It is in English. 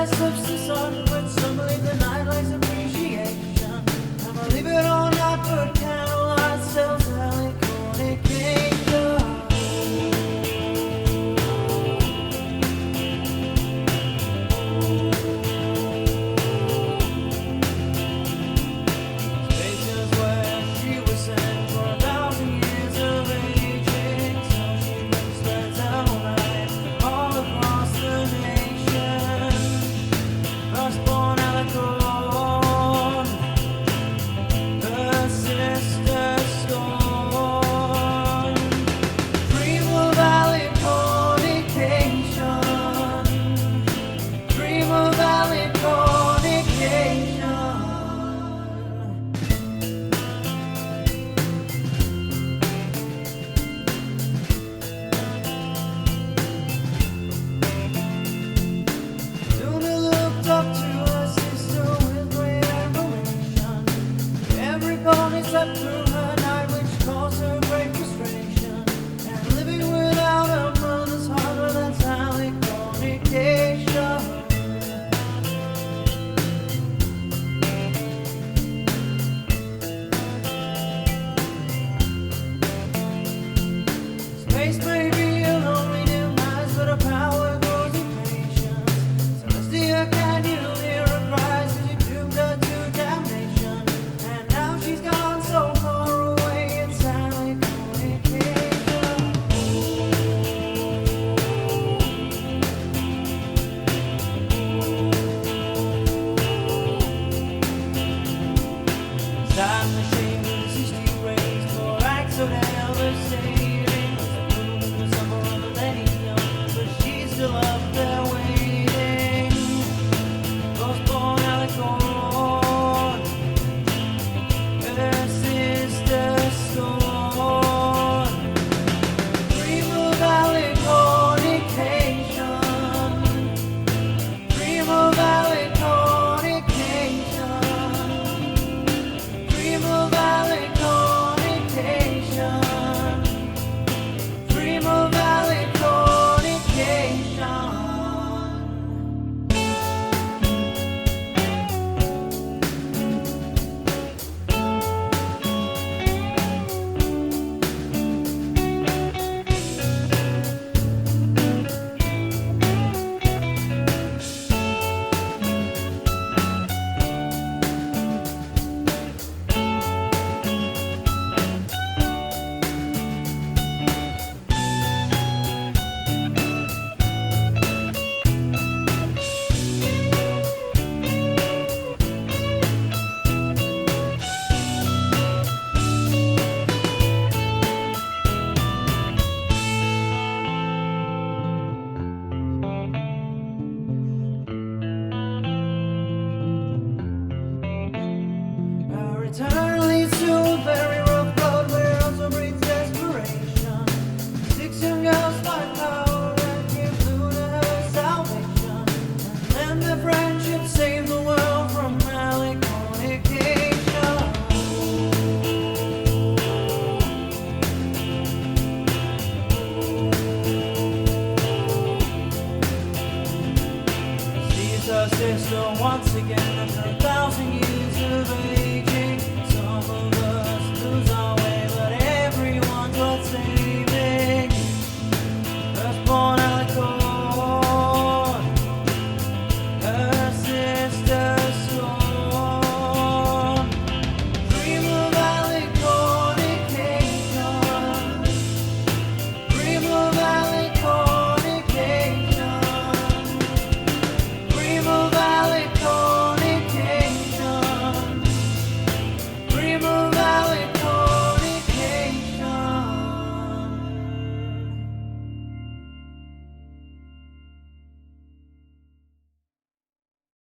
sky slips the sun, but some believe the night lacks appreciation. And believe it or not, but candlelight sells Californication. Slept through her night, which caused her great frustration. And living without her mother's heart, well, that's Californication. Space may be a lonely demise, but her power grows in patience. Celestia, can you hear her cries as you doomed her to damnation? And now she's gone so far away, it's Californication. Time machine with 60 rays for acts of devastating. Some of the ladies young, but she's still up there waiting. Postpone Alicorn, her sister scorn. Dream of Alicornication. Dream of Alicornication. Dream of Alicornication. Dream of Alicornication. Our return leads to a very rough road where also breeds desperation. Six young girls find power and give Luna her salvation. And then their friendship saved the world from Californication. Sees her sister once again after 1,000 years of age.